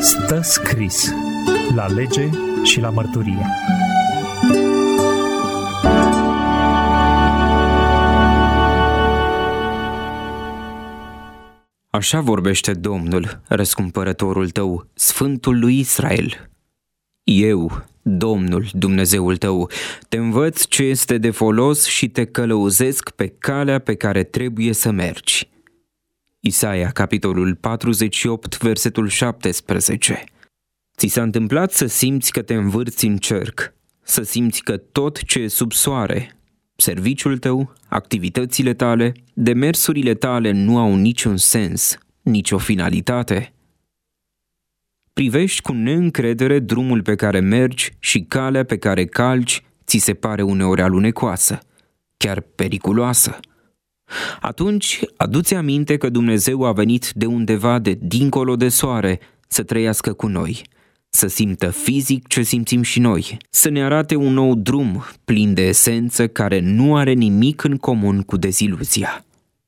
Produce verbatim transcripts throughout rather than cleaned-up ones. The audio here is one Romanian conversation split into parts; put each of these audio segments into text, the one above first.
Stă scris la lege și la mărturie. Așa vorbește Domnul, răscumpărătorul tău, Sfântul lui Israel. Eu, Domnul, Dumnezeul tău, te învăț ce este de folos și te călăuzesc pe calea pe care trebuie să mergi. Isaia, capitolul patruzeci și opt, versetul șaptesprezece. Ți s-a întâmplat să simți că te învârți în cerc, să simți că tot ce e sub soare, serviciul tău, activitățile tale, demersurile tale nu au niciun sens, nicio finalitate? Privești cu neîncredere drumul pe care mergi și calea pe care calci ți se pare uneori alunecoasă, chiar periculoasă. Atunci adu-ți aminte că Dumnezeu a venit de undeva de dincolo de soare să trăiască cu noi, să simtă fizic ce simțim și noi, să ne arate un nou drum plin de esență care nu are nimic în comun cu deziluzia.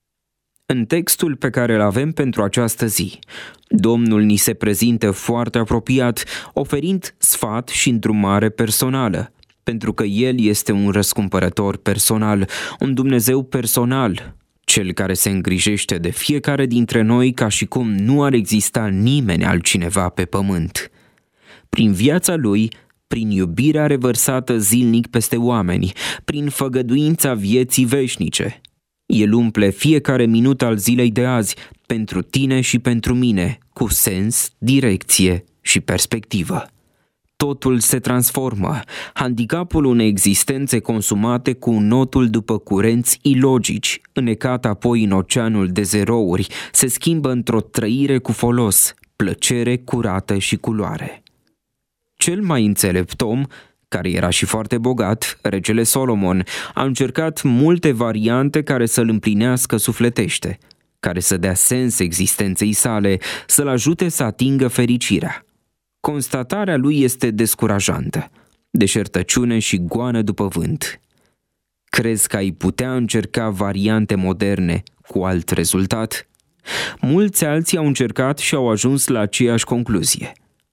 În textul pe care îl avem pentru această zi, Domnul ni se prezintă foarte apropiat, oferind sfat și îndrumare personală, pentru că El este un răscumpărător personal, un Dumnezeu personal, Cel care se îngrijește de fiecare dintre noi ca și cum nu ar exista nimeni altcineva pe pământ. Prin viața Lui, prin iubirea revărsată zilnic peste oameni, prin făgăduința vieții veșnice, El umple fiecare minut al zilei de azi pentru tine și pentru mine, cu sens, direcție și perspectivă. Totul se transformă. Handicapul unei existențe consumate cu notul după curenți ilogici, înecat apoi în oceanul de zerouri, se schimbă într-o trăire cu folos, plăcere curată și culoare. Cel mai înțelept om, care era și foarte bogat, regele Solomon, a încercat multe variante care să-l împlinească sufletește, care să dea sens existenței sale, să-l ajute să atingă fericirea. Constatarea lui este descurajantă, deșertăciune și goană după vânt. Crezi că ai putea încerca variante moderne cu alt rezultat? Mulți alții au încercat și au ajuns la aceeași concluzie.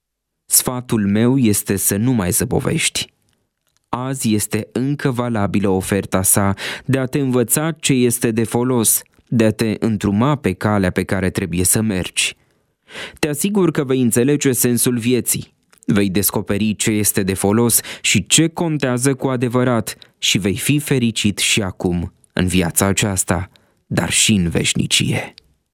Sfatul meu este să nu mai zăbovești. Azi este încă valabilă oferta sa de a te învăța ce este de folos, de a te îndruma pe calea pe care trebuie să mergi. Te asigur că vei înțelege sensul vieții, vei descoperi ce este de folos și ce contează cu adevărat și vei fi fericit și acum, în viața aceasta, dar și în veșnicie.